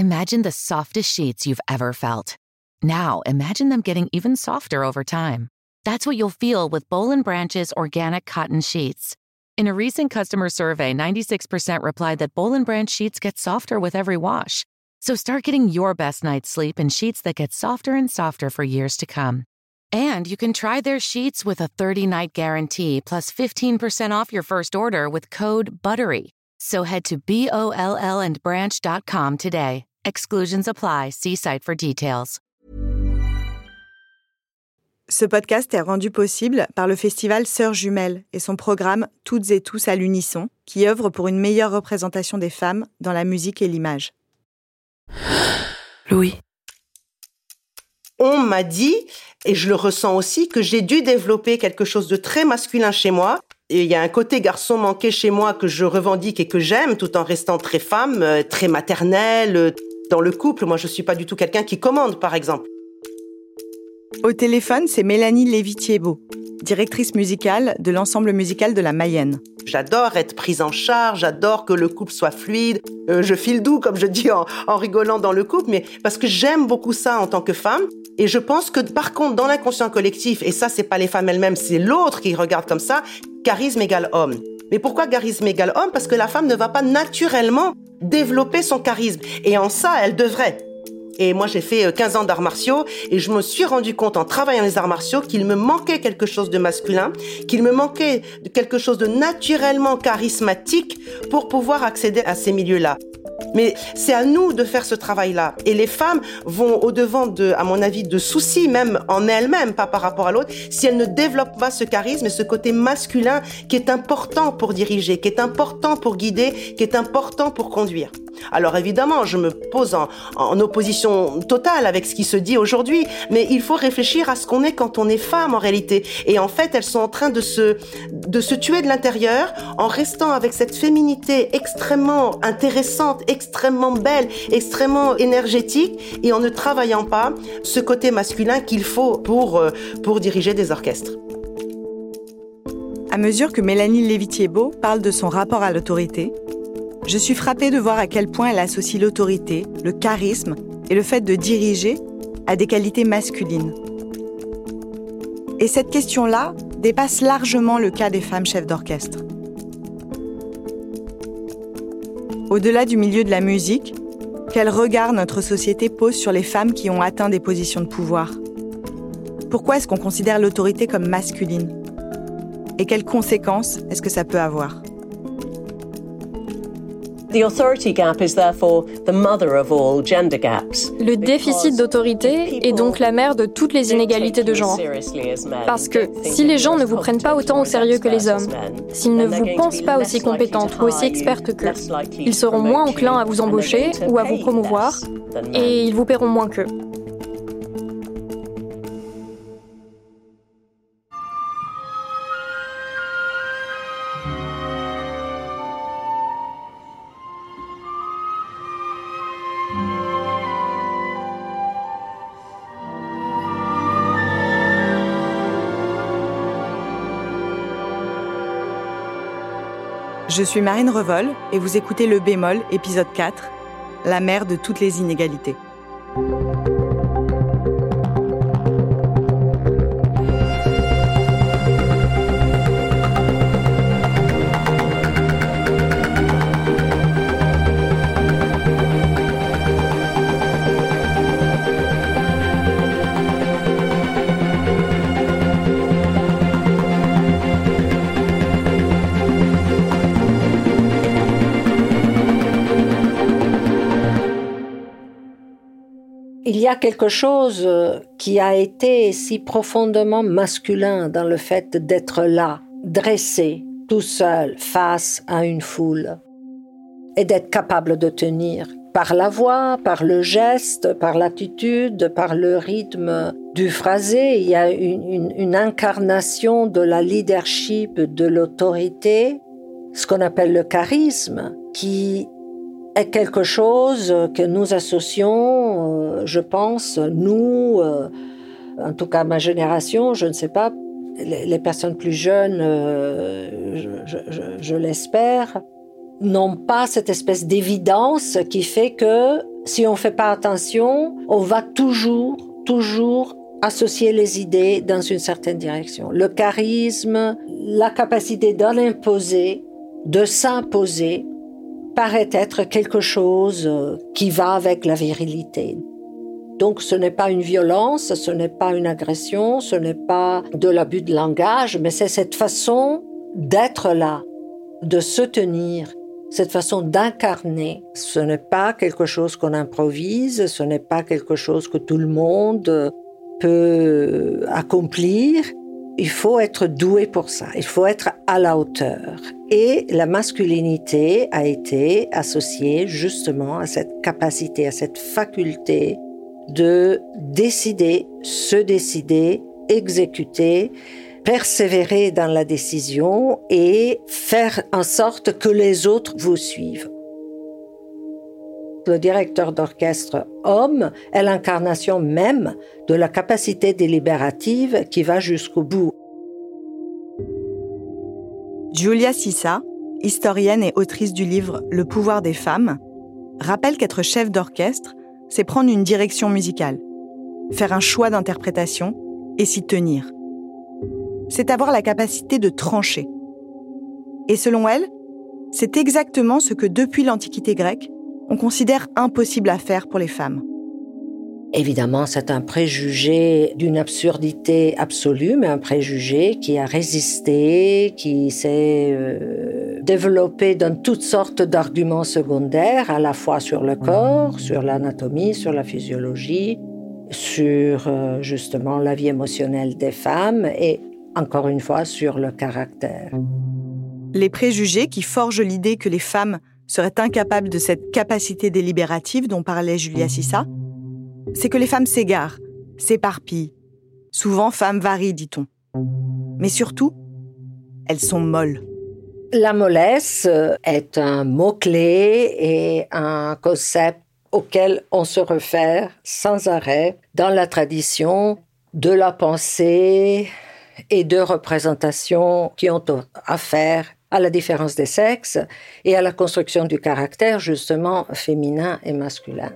Imagine the softest sheets you've ever felt. Now, imagine them getting even softer over time. That's what you'll feel with Boll & Branch's organic cotton sheets. In a recent customer survey, 96% replied that Boll & Branch sheets get softer with every wash. So start getting your best night's sleep in sheets that get softer and softer for years to come. And you can try their sheets with a 30-night guarantee plus 15% off your first order with code BUTTERY. So head to BOLLandbranch.com today. Exclusions apply. See site for details. Ce podcast est rendu possible par le festival Sœurs Jumelles et son programme Toutes et tous à l'unisson, qui œuvre pour une meilleure représentation des femmes dans la musique et l'image. Louis. On m'a dit, et je le ressens aussi, que j'ai dû développer quelque chose de très masculin chez moi. Et il y a un côté garçon manqué chez moi que je revendique et que j'aime, tout en restant très femme, très maternelle. Dans le couple, moi, je suis pas du tout quelqu'un qui commande, par exemple. Au téléphone, c'est Mélanie Lévy-Thiebaud, directrice musicale de l'ensemble musical de la Mayenne. J'adore être prise en charge, j'adore que le couple soit fluide. Je file doux, comme je dis en rigolant dans le couple, mais parce que j'aime beaucoup ça en tant que femme. Et je pense que, par contre, dans l'inconscient collectif, et ça, c'est pas les femmes elles-mêmes, c'est l'autre qui regarde comme ça, charisme égale homme. Mais pourquoi charisme égale homme? Parce que la femme ne va pas naturellement développer son charisme. Et en ça, elle devrait. Et moi, j'ai fait 15 ans d'arts martiaux et je me suis rendu compte en travaillant les arts martiaux qu'il me manquait quelque chose de masculin, qu'il me manquait quelque chose de naturellement charismatique pour pouvoir accéder à ces milieux-là. Mais c'est à nous de faire ce travail-là. Et les femmes vont au-devant à mon avis, de soucis, même en elles-mêmes, pas par rapport à l'autre, si elles ne développent pas ce charisme et ce côté masculin qui est important pour diriger, qui est important pour guider, qui est important pour conduire. Alors évidemment, je me pose en opposition totale avec ce qui se dit aujourd'hui, mais il faut réfléchir à ce qu'on est quand on est femme en réalité. Et en fait, elles sont en train de se tuer de l'intérieur en restant avec cette féminité extrêmement intéressante, extrêmement belle, extrêmement énergétique et en ne travaillant pas ce côté masculin qu'il faut pour diriger des orchestres. À mesure que Mélanie Lévy-Thiebaud parle de son rapport à l'autorité, je suis frappée de voir à quel point elle associe l'autorité, le charisme et le fait de diriger à des qualités masculines. Et cette question-là dépasse largement le cas des femmes chefs d'orchestre. Au-delà du milieu de la musique, quel regard notre société pose sur les femmes qui ont atteint des positions de pouvoir? Pourquoi est-ce qu'on considère l'autorité comme masculine? Et quelles conséquences est-ce que ça peut avoir? Le déficit d'autorité est donc la mère de toutes les inégalités de genre. Parce que si les gens ne vous prennent pas autant au sérieux que les hommes, s'ils ne vous pensent pas aussi compétente ou aussi experte qu'eux, ils seront moins enclins à vous embaucher ou à vous promouvoir, et ils vous paieront moins qu'eux. Je suis Marine Revol et vous écoutez Le Bémol, épisode 4, la mère de toutes les inégalités. Il y a quelque chose qui a été si profondément masculin dans le fait d'être là, dressé, tout seul, face à une foule, et d'être capable de tenir par la voix, par le geste, par l'attitude, par le rythme du phrasé. Il y a une incarnation de la leadership, de l'autorité, ce qu'on appelle le charisme, qui est quelque chose que nous associons, je pense, nous, en tout cas ma génération, je ne sais pas, les personnes plus jeunes, je l'espère, n'ont pas cette espèce d'évidence qui fait que si on ne fait pas attention, on va toujours associer les idées dans une certaine direction. Le charisme, la capacité de l'imposer, de s'imposer, paraît être quelque chose qui va avec la virilité. Donc ce n'est pas une violence, ce n'est pas une agression, ce n'est pas de l'abus de langage, mais c'est cette façon d'être là, de se tenir, cette façon d'incarner. Ce n'est pas quelque chose qu'on improvise, ce n'est pas quelque chose que tout le monde peut accomplir. Il faut être doué pour ça, il faut être à la hauteur. Et la masculinité a été associée justement à cette capacité, à cette faculté de décider, se décider, exécuter, persévérer dans la décision et faire en sorte que les autres vous suivent. Le directeur d'orchestre homme est l'incarnation même de la capacité délibérative qui va jusqu'au bout. Giulia Cissa, historienne et autrice du livre « Le pouvoir des femmes », rappelle qu'être chef d'orchestre, c'est prendre une direction musicale, faire un choix d'interprétation et s'y tenir. C'est avoir la capacité de trancher. Et selon elle, c'est exactement ce que depuis l'Antiquité grecque, on considère impossible à faire pour les femmes. Évidemment, c'est un préjugé d'une absurdité absolue, mais un préjugé qui a résisté, qui s'est développé dans toutes sortes d'arguments secondaires, à la fois sur le corps, sur l'anatomie, sur la physiologie, sur justement la vie émotionnelle des femmes et, encore une fois, sur le caractère. Les préjugés qui forgent l'idée que les femmes seraient incapables de cette capacité délibérative dont parlait Giulia Cissa, c'est que les femmes s'égarent, s'éparpillent. Souvent, femmes varient, dit-on. Mais surtout, elles sont molles. La mollesse est un mot-clé et un concept auquel on se réfère sans arrêt dans la tradition de la pensée et de représentations qui ont affaire à la différence des sexes et à la construction du caractère, justement, féminin et masculin.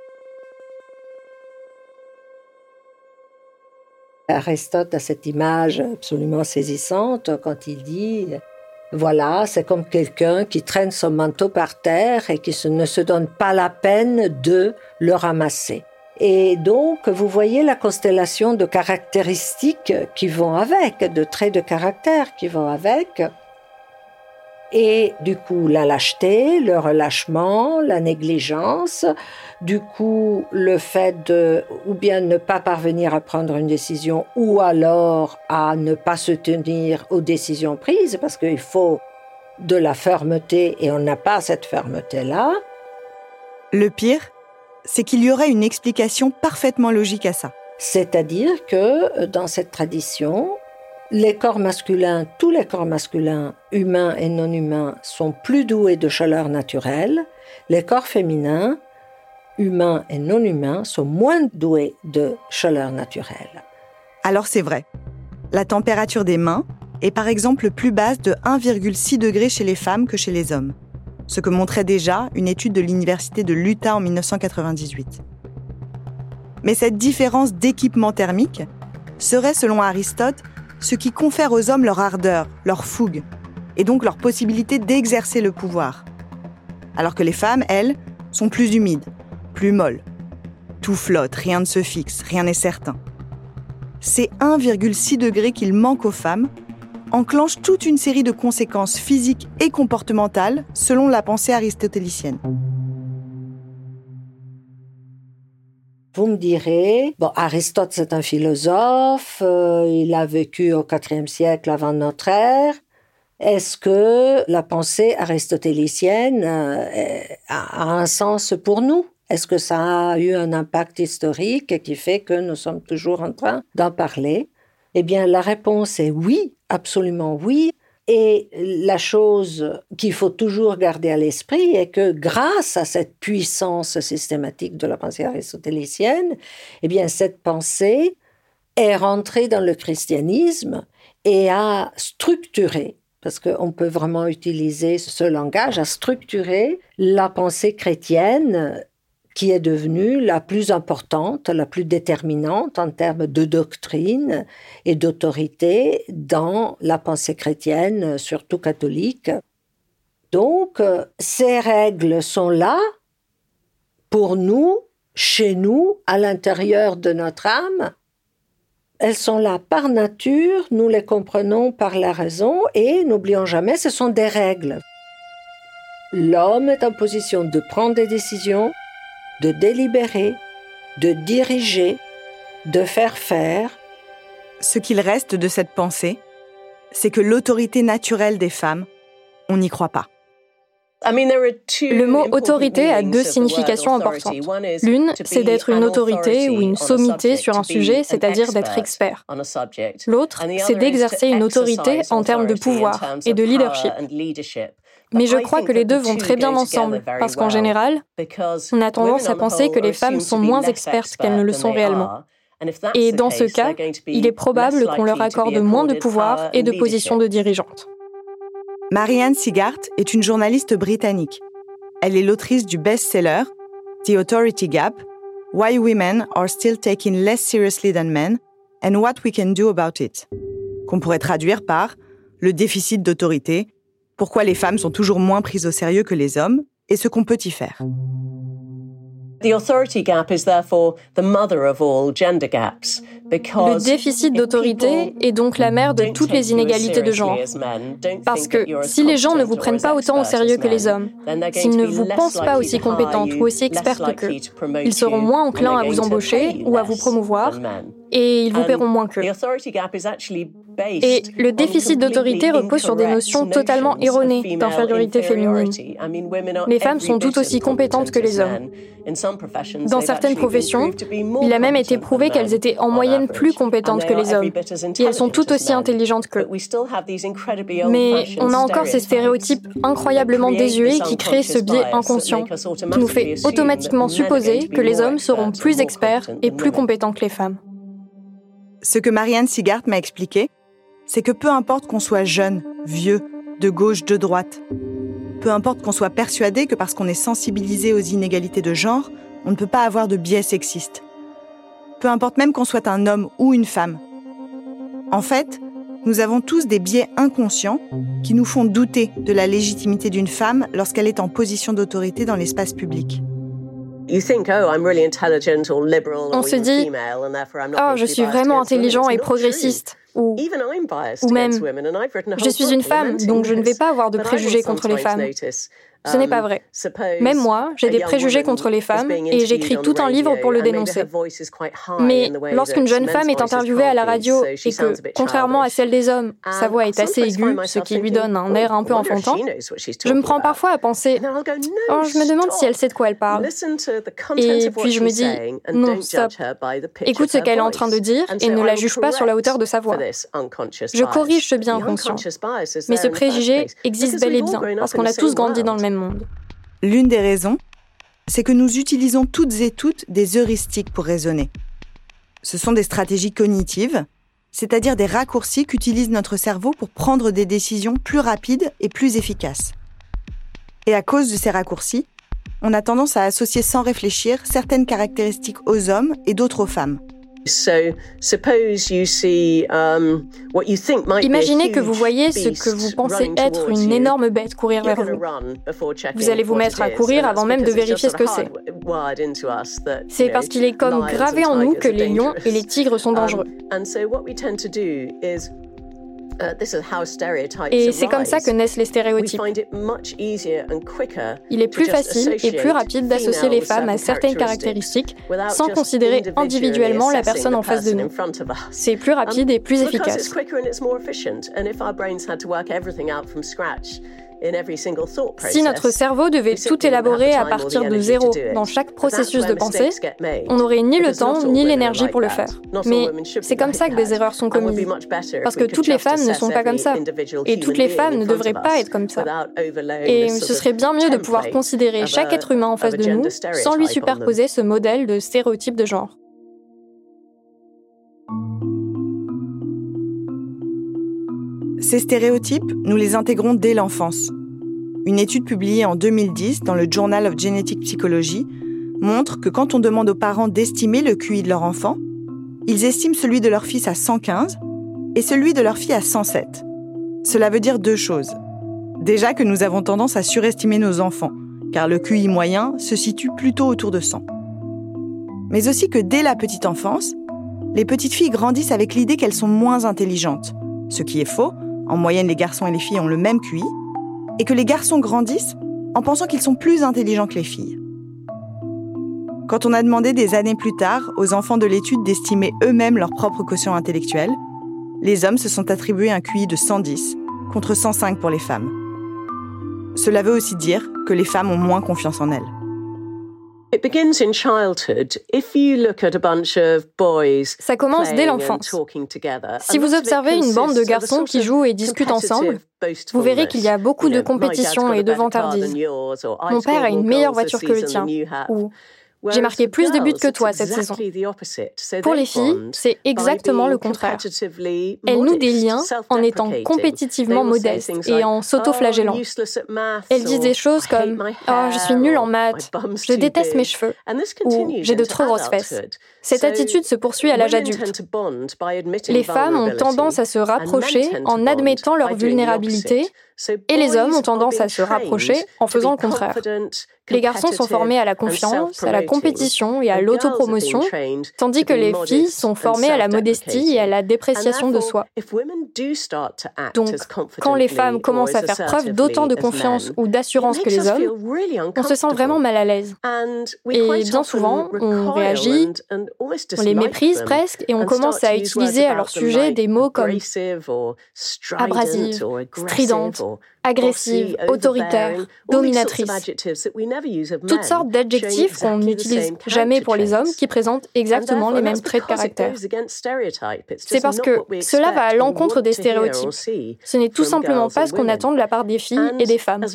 Aristote a cette image absolument saisissante quand il dit « Voilà, c'est comme quelqu'un qui traîne son manteau par terre et qui ne se donne pas la peine de le ramasser. » Et donc, vous voyez la constellation de caractéristiques qui vont avec, de traits de caractère qui vont avec. Et du coup, la lâcheté, le relâchement, la négligence, du coup, le fait de ou bien ne pas parvenir à prendre une décision ou alors à ne pas se tenir aux décisions prises parce qu'il faut de la fermeté et on n'a pas cette fermeté-là. Le pire, c'est qu'il y aurait une explication parfaitement logique à ça. C'est-à-dire que dans cette tradition, les corps masculins, tous les corps masculins, humains et non humains, sont plus doués de chaleur naturelle. Les corps féminins, humains et non humains, sont moins doués de chaleur naturelle. Alors c'est vrai. La température des mains est par exemple plus basse de 1,6 degré chez les femmes que chez les hommes. Ce que montrait déjà une étude de l'université de l'Utah en 1998. Mais cette différence d'équipement thermique serait, selon Aristote, ce qui confère aux hommes leur ardeur, leur fougue, et donc leur possibilité d'exercer le pouvoir. Alors que les femmes, elles, sont plus humides, plus molles. Tout flotte, rien ne se fixe, rien n'est certain. Ces 1,6 degrés qu'il manque aux femmes enclenchent toute une série de conséquences physiques et comportementales selon la pensée aristotélicienne. Vous me direz, Aristote c'est un philosophe, il a vécu au IVe siècle avant notre ère. Est-ce que la pensée aristotélicienne a un sens pour nous ? Est-ce que ça a eu un impact historique qui fait que nous sommes toujours en train d'en parler ? Eh bien, la réponse est oui, absolument oui. Et la chose qu'il faut toujours garder à l'esprit est que grâce à cette puissance systématique de la pensée aristotélicienne, eh bien, cette pensée est rentrée dans le christianisme et a structuré, parce qu'on peut vraiment utiliser ce langage, a structuré la pensée chrétienne qui est devenue la plus importante, la plus déterminante en termes de doctrine et d'autorité dans la pensée chrétienne, surtout catholique. Donc, ces règles sont là pour nous, chez nous, à l'intérieur de notre âme. Elles sont là par nature, nous les comprenons par la raison et, n'oublions jamais, ce sont des règles. L'homme est en position de prendre des décisions, de délibérer, de diriger, de faire faire. Ce qu'il reste de cette pensée, c'est que l'autorité naturelle des femmes, on n'y croit pas. Le mot autorité a deux significations importantes. L'une, c'est d'être une autorité ou une sommité sur un sujet, c'est-à-dire d'être expert. L'autre, c'est d'exercer une autorité en termes de pouvoir et de leadership. Mais je crois que les deux vont très bien ensemble, parce qu'en général, on a tendance à penser que les femmes sont moins expertes qu'elles ne le sont réellement. Et dans ce cas, il est probable qu'on leur accorde moins de pouvoir et de positions de dirigeantes. Marianne Sigart est une journaliste britannique. Elle est l'autrice du best-seller The Authority Gap, Why Women Are Still Taken Less Seriously Than Men and What We Can Do About It, qu'on pourrait traduire par Le déficit d'autorité, pourquoi les femmes sont toujours moins prises au sérieux que les hommes et ce qu'on peut y faire. Le déficit d'autorité est donc la mère de toutes les inégalités de genre. Parce que si les gens ne vous prennent pas autant au sérieux que les hommes, s'ils ne vous pensent pas aussi compétente ou aussi experte qu'eux, ils seront moins enclins à vous embaucher ou à vous promouvoir, et ils vous paieront moins qu'eux. Et le déficit d'autorité repose sur des notions totalement erronées d'infériorité féminine. Les femmes sont tout aussi compétentes que les hommes. Dans certaines professions, il a même été prouvé qu'elles étaient en moyenne plus compétentes que les hommes, et elles sont tout aussi intelligentes qu'eux. Mais on a encore ces stéréotypes incroyablement désuets qui créent ce biais inconscient, qui nous fait automatiquement supposer que les hommes seront plus experts et plus compétents que les femmes. Ce que Marianne Sigart m'a expliqué, c'est que peu importe qu'on soit jeune, vieux, de gauche, de droite, peu importe qu'on soit persuadé que parce qu'on est sensibilisé aux inégalités de genre, on ne peut pas avoir de biais sexistes. Peu importe même qu'on soit un homme ou une femme. En fait, nous avons tous des biais inconscients qui nous font douter de la légitimité d'une femme lorsqu'elle est en position d'autorité dans l'espace public. On se dit, oh, je suis vraiment intelligent et progressiste, ou même, je suis une femme, donc je ne vais pas avoir de préjugés contre les femmes. Ce n'est pas vrai. Même moi, j'ai des préjugés contre les femmes et j'écris tout un livre pour le dénoncer. Mais lorsqu'une jeune femme est interviewée à la radio et que, contrairement à celle des hommes, sa voix est assez aiguë, ce qui lui donne un air un peu enfantin, je me prends parfois à penser « Oh, je me demande si elle sait de quoi elle parle. » Et puis je me dis « Non, stop. Écoute ce qu'elle est en train de dire et ne la juge pas sur la hauteur de sa voix. » Je corrige ce biais inconscient. Mais ce préjugé existe bel et bien parce qu'on a tous grandi dans le même monde. L'une des raisons, c'est que nous utilisons toutes des heuristiques pour raisonner. Ce sont des stratégies cognitives, c'est-à-dire des raccourcis qu'utilise notre cerveau pour prendre des décisions plus rapides et plus efficaces. Et à cause de ces raccourcis, on a tendance à associer sans réfléchir certaines caractéristiques aux hommes et d'autres aux femmes. Imaginez que vous voyez ce que vous pensez être une énorme bête courir vers vous. Vous allez vous mettre à courir avant même de vérifier ce que c'est. C'est parce qu'il est comme gravé en nous que les lions et les tigres sont dangereux. Et c'est comme ça que naissent les stéréotypes. Il est plus facile et plus rapide d'associer les femmes à certaines caractéristiques sans considérer individuellement la personne en face de nous. C'est plus rapide et plus efficace. Si notre cerveau devait tout élaborer à partir de zéro dans chaque processus de pensée, on n'aurait ni le temps ni l'énergie pour le faire. Mais c'est comme ça que des erreurs sont commises. Parce que toutes les femmes ne sont pas comme ça. Et toutes les femmes ne devraient pas être comme ça. Et ce serait bien mieux de pouvoir considérer chaque être humain en face de nous sans lui superposer ce modèle de stéréotype de genre. Ces stéréotypes, nous les intégrons dès l'enfance. Une étude publiée en 2010 dans le Journal of Genetic Psychology montrent que quand on demande aux parents d'estimer le QI de leur enfant, ils estiment celui de leur fils à 115 et celui de leur fille à 107. Cela veut dire 2 choses. Déjà que nous avons tendance à surestimer nos enfants, car le QI moyen se situe plutôt autour de 100. Mais aussi que dès la petite enfance, les petites filles grandissent avec l'idée qu'elles sont moins intelligentes, ce qui est faux, en moyenne les garçons et les filles ont le même QI, et que les garçons grandissent en pensant qu'ils sont plus intelligents que les filles. Quand on a demandé des années plus tard aux enfants de l'étude d'estimer eux-mêmes leur propre quotient intellectuel, les hommes se sont attribués un QI de 110 contre 105 pour les femmes. Cela veut aussi dire que les femmes ont moins confiance en elles. Ça commence dès l'enfance. Si vous observez une bande de garçons qui jouent et discutent ensemble, vous verrez qu'il y a beaucoup de compétition et de vantardise. Mon père a une meilleure voiture que le tien. Ou j'ai marqué plus de buts que toi cette saison. Pour les filles, c'est exactement le contraire. Elles nouent des liens en étant compétitivement modestes et en s'auto-flagellant. Elles disent des choses comme « Oh, je suis nulle en maths, je déteste mes cheveux » ou « J'ai de trop grosses fesses ». Cette attitude se poursuit à l'âge adulte. Les femmes ont tendance à se rapprocher en admettant leur vulnérabilité et les hommes ont tendance à se rapprocher en faisant le contraire. Les garçons sont formés à la confiance, à la compétition et à l'autopromotion, tandis que les filles sont formées à la modestie et à la dépréciation de soi. Donc, quand les femmes commencent à faire preuve d'autant de confiance ou d'assurance que les hommes, on se sent vraiment mal à l'aise. Et bien souvent, on réagit, on les méprise presque et on commence à utiliser à leur sujet des mots comme abrasive, stridente, agressive, autoritaire, dominatrice. Toutes sortes d'adjectifs qu'on n'utilise jamais pour les hommes qui présentent exactement les mêmes traits de caractère. C'est parce que cela va à l'encontre des stéréotypes. Ce n'est tout simplement pas ce qu'on attend de la part des filles et des femmes.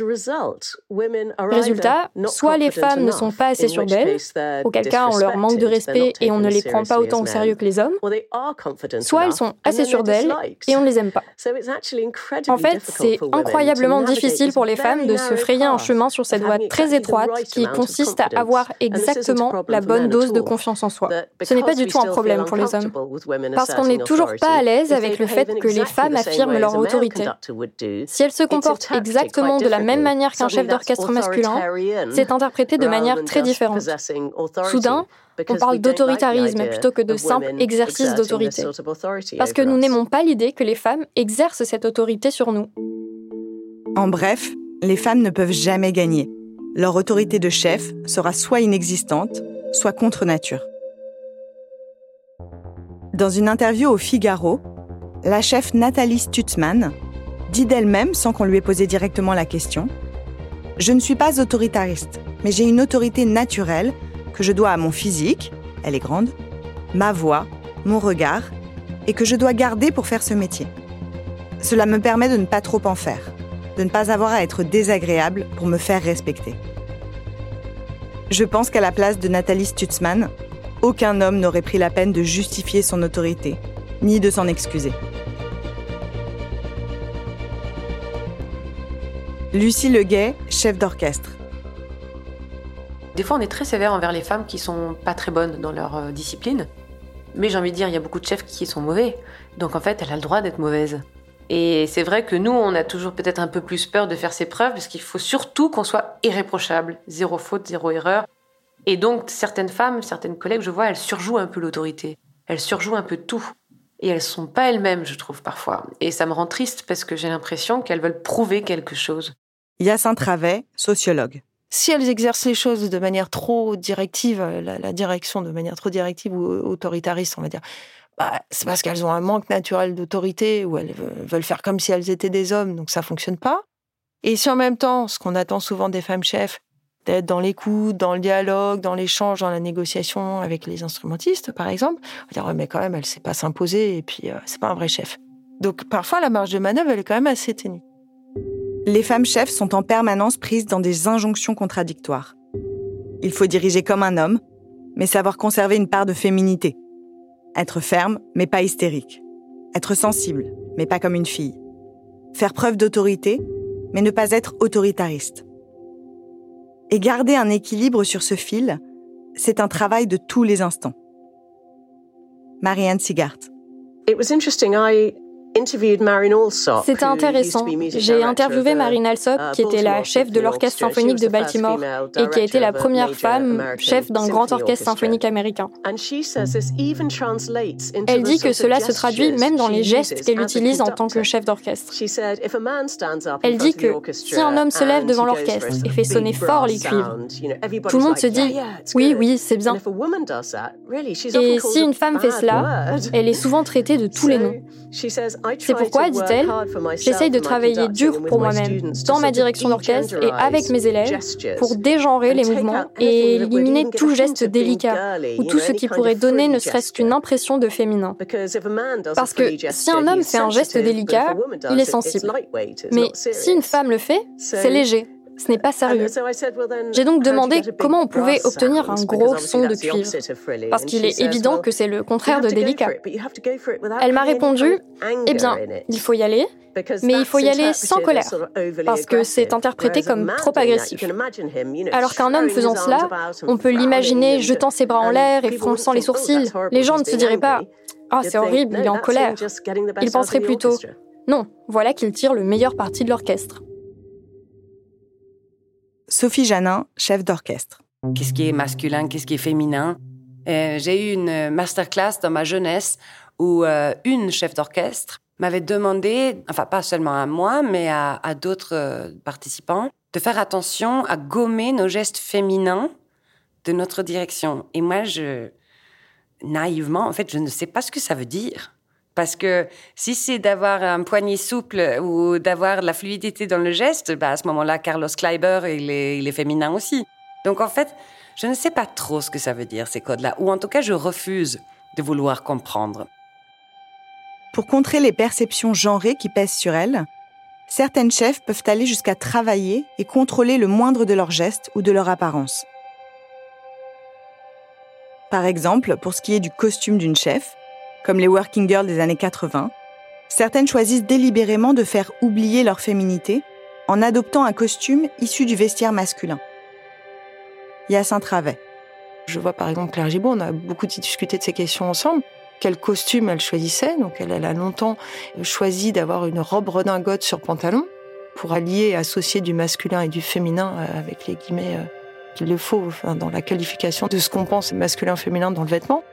Résultat, soit les femmes ne sont pas assez sûres d'elles, auquel cas on leur manque de respect et on ne les prend pas autant au sérieux que les hommes, soit elles sont assez sûres d'elles et on ne les aime pas. En fait, c'est incroyablement difficile pour les femmes de se frayer un chemin sur cette voie très étroite qui consiste à avoir exactement la bonne dose de confiance en soi. Ce n'est pas du tout un problème pour les hommes, parce qu'on n'est toujours pas à l'aise avec le fait que les femmes affirment leur autorité. Si elles se comportent exactement de la même manière qu'un chef d'orchestre masculin, c'est interprété de manière très différente. Soudain, on parle d'autoritarisme plutôt que de simple exercice d'autorité, parce que nous n'aimons pas l'idée que les femmes exercent cette autorité sur nous. En bref, les femmes ne peuvent jamais gagner. Leur autorité de chef sera soit inexistante, soit contre nature. Dans une interview au Figaro, la chef Nathalie Stutzmann dit d'elle-même, sans qu'on lui ait posé directement la question, « Je ne suis pas autoritariste, mais j'ai une autorité naturelle que je dois à mon physique, elle est grande, ma voix, mon regard, et que je dois garder pour faire ce métier. Cela me permet de ne pas trop en faire, de ne pas avoir à être désagréable pour me faire respecter. » Je pense qu'à la place de Nathalie Stutzmann, aucun homme n'aurait pris la peine de justifier son autorité, ni de s'en excuser. Lucie Leguet, chef d'orchestre. Des fois, on est très sévère envers les femmes qui sont pas très bonnes dans leur discipline. Mais j'ai envie de dire, il y a beaucoup de chefs qui sont mauvais. Donc en fait, elle a le droit d'être mauvaise. Et c'est vrai que nous, on a toujours peut-être un peu plus peur de faire ses preuves, parce qu'il faut surtout qu'on soit irréprochable. 0 faute, 0 erreur. Et donc, certaines femmes, certaines collègues, je vois, elles surjouent un peu l'autorité. Elles surjouent un peu tout. Et elles sont pas elles-mêmes, je trouve, parfois. Et ça me rend triste, parce que j'ai l'impression qu'elles veulent prouver quelque chose. Hyacinthe Ravet, sociologue. Si elles exercent les choses de manière trop directive, la direction de manière trop directive ou autoritariste, on va dire, c'est parce qu'elles ont un manque naturel d'autorité ou elles veulent faire comme si elles étaient des hommes, donc ça fonctionne pas. Et si en même temps, ce qu'on attend souvent des femmes chefs, d'être dans l'écoute, dans le dialogue, dans l'échange, dans la négociation avec les instrumentistes, par exemple, on va dire, ouais, mais quand même, elle sait pas s'imposer et puis c'est pas un vrai chef. Donc parfois, la marge de manœuvre, elle est quand même assez ténue. Les femmes chefs sont en permanence prises dans des injonctions contradictoires. Il faut diriger comme un homme, mais savoir conserver une part de féminité. Être ferme, mais pas hystérique. Être sensible, mais pas comme une fille. Faire preuve d'autorité, mais ne pas être autoritariste. Et garder un équilibre sur ce fil, c'est un travail de tous les instants. Marianne Sigart. C'était intéressant. J'ai interviewé Marine Alsop, qui était la chef de l'Orchestre symphonique de Baltimore et qui a été la première femme chef d'un grand orchestre symphonique américain. Elle dit que cela se traduit même dans les gestes qu'elle utilise en tant que chef d'orchestre. Elle dit que si un homme se lève devant l'orchestre et fait sonner fort les cuivres, tout le monde se dit « oui, c'est bien ». Et si une femme fait cela, elle est souvent traitée de tous les noms. C'est pourquoi, dit-elle, j'essaye de travailler dur pour moi-même, dans ma direction d'orchestre et avec mes élèves, pour dégenrer les mouvements et éliminer tout geste délicat ou tout ce qui pourrait donner ne serait-ce qu'une impression de féminin. Parce que si un homme fait un geste délicat, il est sensible. Mais si une femme le fait, c'est léger. Ce n'est pas sérieux. J'ai donc demandé comment on pouvait obtenir un gros son de cuivre, parce qu'il est évident que c'est le contraire de délicat. Elle m'a répondu, eh bien, il faut y aller, mais il faut y aller sans colère, parce que c'est interprété comme trop agressif. Alors qu'un homme faisant cela, on peut l'imaginer jetant ses bras en l'air et fronçant les sourcils. Les gens ne se diraient pas « Ah, c'est horrible, il est en colère ». Ils penseraient plutôt « Non, voilà qu'il tire le meilleur parti de l'orchestre ». Sophie Janin, chef d'orchestre. Qu'est-ce qui est masculin, qu'est-ce qui est féminin? J'ai eu une masterclass dans ma jeunesse où une chef d'orchestre m'avait demandé, enfin pas seulement à moi, mais à d'autres participants, de faire attention à gommer nos gestes féminins de notre direction. Et moi, naïvement, en fait, je ne sais pas ce que ça veut dire. Parce que si c'est d'avoir un poignet souple ou d'avoir de la fluidité dans le geste, à ce moment-là, Carlos Kleiber, il est féminin aussi. Donc en fait, je ne sais pas trop ce que ça veut dire, ces codes-là. Ou en tout cas, je refuse de vouloir comprendre. Pour contrer les perceptions genrées qui pèsent sur elles, certaines chefs peuvent aller jusqu'à travailler et contrôler le moindre de leurs gestes ou de leur apparence. Par exemple, pour ce qui est du costume d'une chef, comme les working girls des années 80, certaines choisissent délibérément de faire oublier leur féminité en adoptant un costume issu du vestiaire masculin. Hyacinthe Ravet. Je vois par exemple Claire Gibault, on a beaucoup discuté de ces questions ensemble. Quel costume elle choisissait? Donc elle a longtemps choisi d'avoir une robe redingote sur pantalon pour allier et associer du masculin et du féminin avec les guillemets qu'il le faut dans la qualification de ce qu'on pense masculin-féminin dans le vêtement.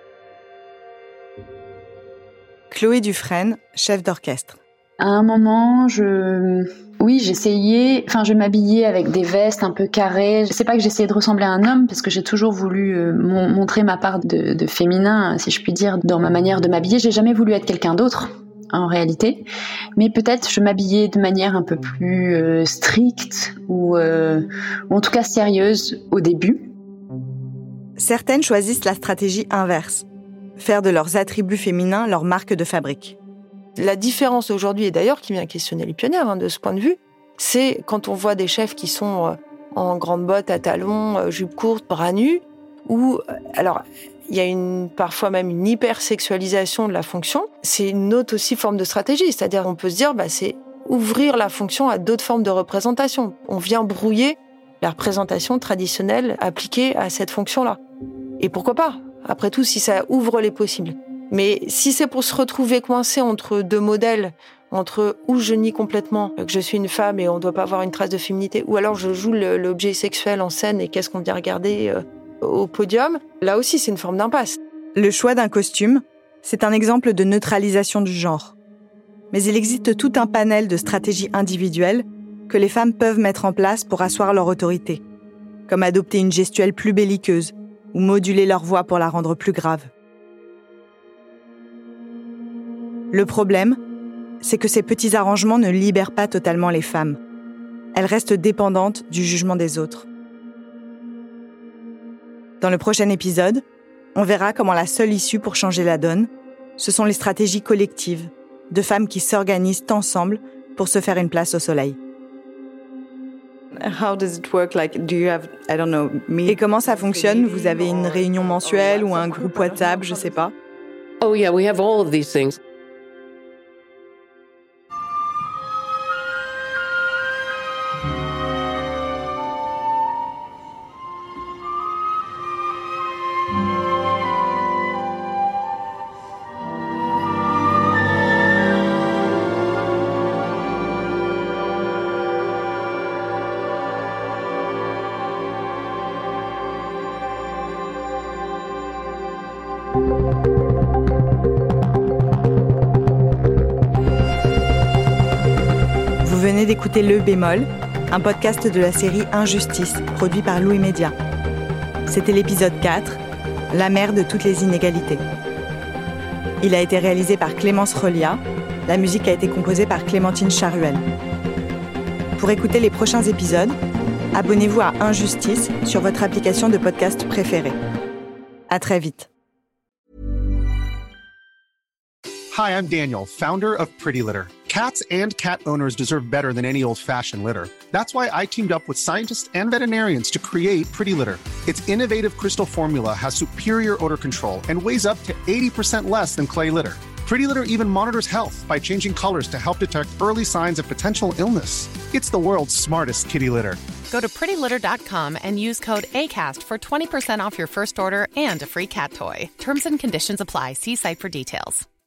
Chloé Dufresne, chef d'orchestre. À un moment, je m'habillais avec des vestes un peu carrées. C'est pas que j'essayais de ressembler à un homme, parce que j'ai toujours voulu montrer ma part de féminin, si je puis dire, dans ma manière de m'habiller. J'ai jamais voulu être quelqu'un d'autre, en réalité. Mais peut-être je m'habillais de manière un peu plus stricte ou en tout cas sérieuse au début. Certaines choisissent la stratégie inverse. Faire de leurs attributs féminins leur marque de fabrique. La différence aujourd'hui, et d'ailleurs qui vient questionner les pionnières de ce point de vue, c'est quand on voit des chefs qui sont en grandes bottes à talons, jupe courte, bras nus, ou alors il y a parfois même une hypersexualisation de la fonction. C'est une autre aussi forme de stratégie, c'est-à-dire on peut se dire c'est ouvrir la fonction à d'autres formes de représentation. On vient brouiller la représentation traditionnelle appliquée à cette fonction-là. Et pourquoi pas? Après tout, si ça ouvre les possibles. Mais si c'est pour se retrouver coincé entre deux modèles, entre où je nie complètement que je suis une femme et on ne doit pas avoir une trace de féminité, ou alors je joue l'objet sexuel en scène et qu'est-ce qu'on vient regarder au podium, là aussi c'est une forme d'impasse. Le choix d'un costume, c'est un exemple de neutralisation du genre. Mais il existe tout un panel de stratégies individuelles que les femmes peuvent mettre en place pour asseoir leur autorité, comme adopter une gestuelle plus belliqueuse, ou moduler leur voix pour la rendre plus grave. Le problème, c'est que ces petits arrangements ne libèrent pas totalement les femmes. Elles restent dépendantes du jugement des autres. Dans le prochain épisode, on verra comment la seule issue pour changer la donne, ce sont les stratégies collectives de femmes qui s'organisent ensemble pour se faire une place au soleil. How does it work? Like, do you have, I don't know, Et comment ça fonctionne? Vous avez une réunion mensuelle ou un groupe WhatsApp, je sais pas. Oh yeah, we have all of these things. Vous venez d'écouter Le Bémol, un podcast de la série Injustice, produit par Louis Média. C'était l'épisode 4, La mère de toutes les inégalités. Il a été réalisé par Clémence Relia. La musique a été composée par Clémentine Charuel. Pour écouter les prochains épisodes, abonnez-vous à Injustice sur votre application de podcast préférée. À très vite. Hi, I'm Daniel, founder of Pretty Litter. Cats and cat owners deserve better than any old-fashioned litter. That's why I teamed up with scientists and veterinarians to create Pretty Litter. Its innovative crystal formula has superior odor control and weighs up to 80% less than clay litter. Pretty Litter even monitors health by changing colors to help detect early signs of potential illness. It's the world's smartest kitty litter. Go to prettylitter.com and use code ACAST for 20% off your first order and a free cat toy. Terms and conditions apply. See site for details.